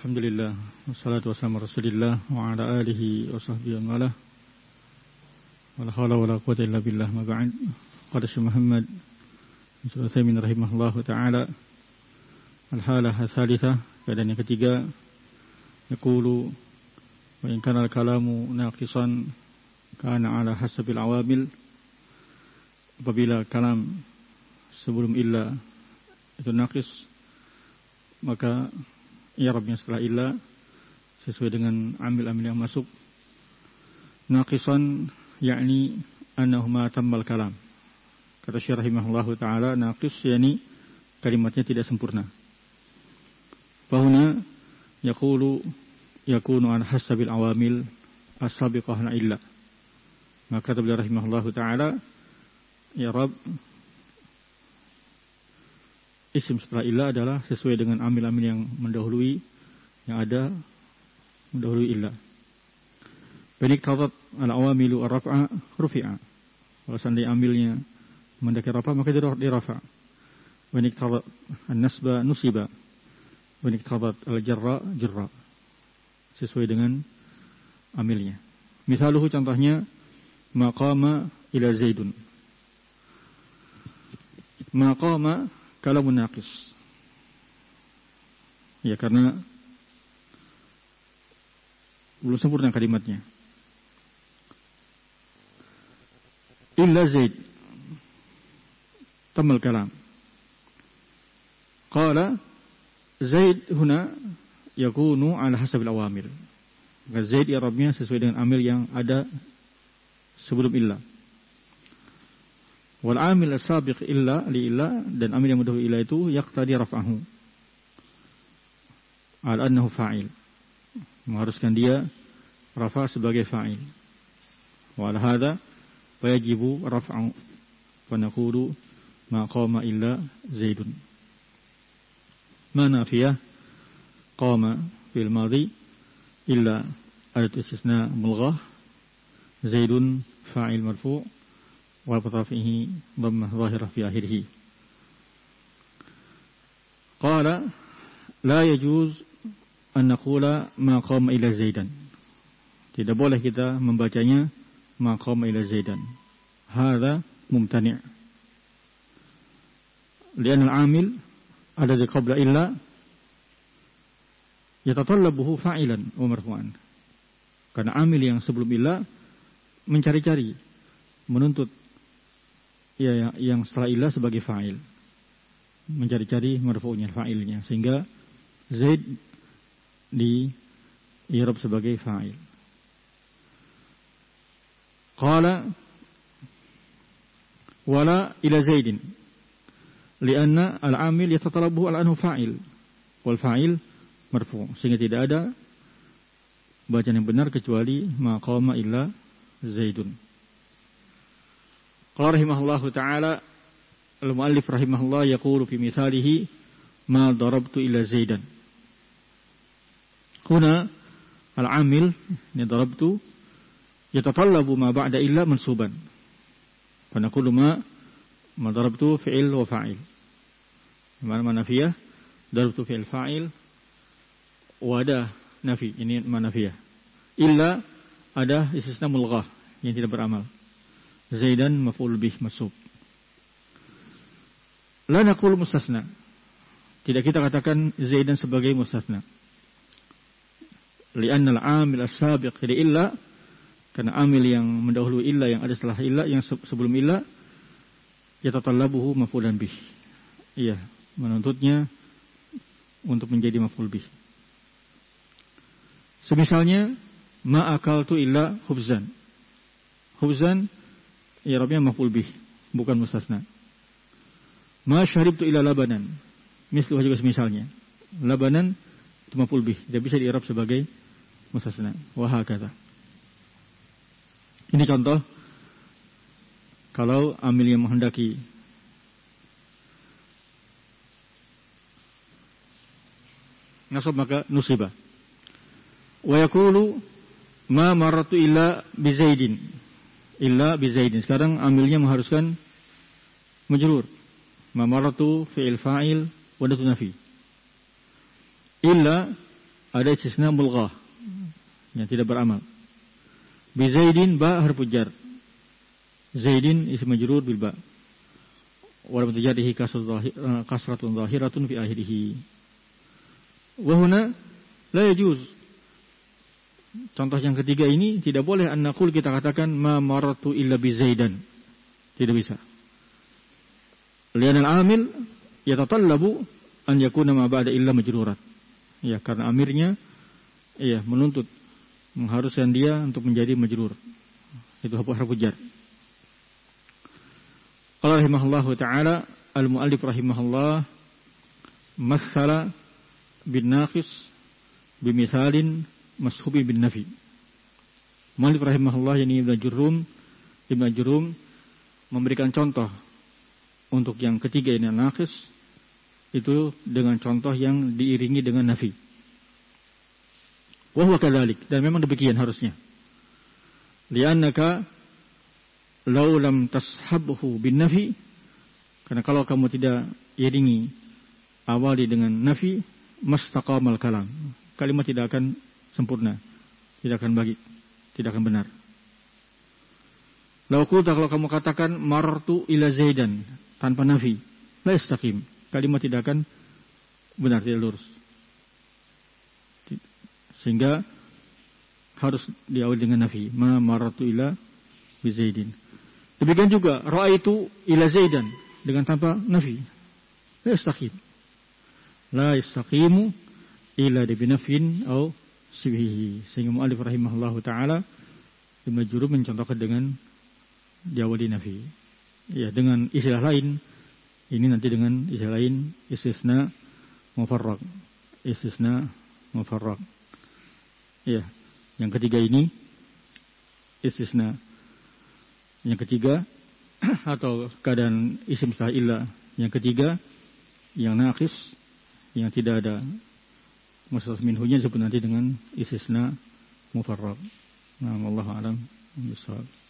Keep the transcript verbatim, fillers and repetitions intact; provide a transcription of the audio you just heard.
Alhamdulillah, wassalatu wassalamu ala Rasulillah wa ala alihi wa sahbihi wa ala wala hawla wala quwwata illa billah ma ba'd. Qala Syekh Muhammad bin Utsaimin rahimahullahu taala al-halah ats-tsalitsah, keadaan yang ketiga, yaqulu wa in kana al-kalamu naqisan kana ala hasabil awamil. Apabila kalam sebelum illa itu naqis, maka i'rabnya setelah illa sesuai dengan amil-amil yang masuk. Naqisan yakni annahu ma tammal kalam. Kata Syekh rahimahullahu taala, naqis yakni kalimatnya tidak sempurna. Fahuna yaqulu yakunu an hasabil awamil as-sabiqah la illa. Maka kata beliau rahimahullahu taala, i'rab isim setelah illa adalah sesuai dengan amil-amil yang mendahului, yang ada mendahului illa. Baik kadat al-awamilu ar-raf'a rufi'a. Kalau seandainya amilnya mendaki rafa, maka dia dirafa. Baik kadat an-nasba nusiba. Baik kadat al-jarra jarra. Sesuai dengan amilnya. Misaluhu, contohnya, maqama ila Zaidun. Maqama kalamun naqis. Ya, karena belum sempurna kalimatnya. Illa Zaid tamal kalam. Qala Zaid huna yakunu ala hasabil awamil. Maka Zaid i'rabnya sesuai dengan amil yang ada sebelum illa. Wal amil as-sabiq illa li illa, dan amil yang mendahului illa itu yaqtadi raf'ahu al annahu fa'il, mengharuskan dia rafa sebagai fa'il. Wa ala hadza fa yajibu raf'u wa naqulu ma qama illa Zaidun. Ma nafiyah qama fil madhi illa adat istisna mulghah, Zaidun fa'il marfu' wal rafihi dhammah zahirah fi akhirih. Qala la yajuz an naqula ma qama ila Zaidan. Tidak boleh kita membacanya ma qama ila Zaidan. Hadza mumtani'. Lian al-amil alladhi qabla illa yatatallabuhu fa'ilan wa marfu'an. Karena amil yang sebelum illa mencari-cari, menuntut ya yang, yang setelah illa sebagai fa'il, mencari-cari marfu'nya, fa'ilnya, sehingga Zaid di i'rab sebagai fa'il. Qala wala ila Zaidin lianna al-amil yatatalabuhu al-anhu fa'il wal fa'il marfu', sehingga tidak ada bacaan yang benar kecuali ma qama illa Zaidun. Qala rahimahullahu ta'ala, al-muallif rahimahullah yaqulu fi mithalihi ma darabtu ila Zaidan. Huna al-amil ni darabtu yatatallabu ma ba'da illa mansuban. Fa naqulu ma ma darabtu fi'il wa fa'il. Mana manafiyah? Darabtu fi'il fa'il wa ada nafi, ini manafiyah. Illa ada istisna mulghah yang tidak beramal. Zaidan maf'ul bih mansub. La naqul mustasna. Tidak kita katakan Zaidan sebagai mustasna. Li'anna al-amil as-sabiq li illa, karena amil yang mendahului illa, yang ada setelah illa, yang sebelum illa, yatatallabuhu maf'ulan bih. Iya, menuntutnya untuk menjadi maf'ul bih. Semisalnya ma akaltu illa khubzan. Khubzan i'rabnya maf'ul bih, bukan mustasna. Ma syaribtu ila labanan. Misluh juga semisalnya. Labanan itu maf'ul bih, tidak bisa di'irab sebagai mustasna. Wa hakadha. Ini contoh kalau amil yang menghendaki nasab maka nusibah. Wa yaqulu ma maratu illa bi Zaidin. Illa bi Zaidin. Sekarang amilnya mengharuskan majrur. Ma maratu fi'il fa'il wa datu nafi. Illa ada istisna mulghah yang tidak beramal. Bi Zaidin ba harfu jar. Zaidin ism majrur bil ba. Wa lam tajrihi kasratun zahiratun fi akhirih. Wa huna la yajuz. Contoh yang ketiga ini tidak boleh an naqul kita katakan ma maratu illa bi Zaidan. Tidak bisa. Lian al-amil yatatallabu an yakuna ma ba'da illa majrurat. Ya, karena amirnya iya menuntut mengharuskan dia untuk menjadi majrur. Itu harfu jar. Qala rahimahullahu taala al-muallif rahimahullah masala bin naqis bimithalin mashubin bin nafi. Muallif rahimahullah yani Ibnu Jurrum Ibnu Jurrum memberikan contoh untuk yang ketiga ini naqis itu dengan contoh yang diiringi dengan nafi. Wa huwa kadzalik, dan memang demikian harusnya. Li'annaka law lam tashabhu bin nafi, karena kalau kamu tidak iringi awali dengan nafi, mastaqamal kalam. Kalimat tidak akan sempurna, tidak akan baik, tidak akan benar. Law qulta, kalau kamu katakan martu ila Zaidan tanpa nafi, la yastaqim. Kalimat tidak akan benar, tidak lurus. Sehingga harus diawali dengan nafi. Ma maratu ila bi Zaidin. Demikian juga ra'aitu ila Zaidan dengan tanpa nafi. La yastaqim. La yastaqimu ila bi nafin atau sibhihi. Sehingga muallif rahimahullahu taala Ibnu Jurrum mencontohkan dengan diawali nafi. Ya, dengan istilah lain ini nanti dengan istilah lain istisna mufarraq. Istisna mufarraq. Ya, yang ketiga ini istisna. Yang ketiga atau keadaan isim sahila. Yang ketiga yang naqis, yang tidak ada mustaqim minhunya disebut nanti dengan istisna mufarraq. Nah, wallahu a'lam bishawab.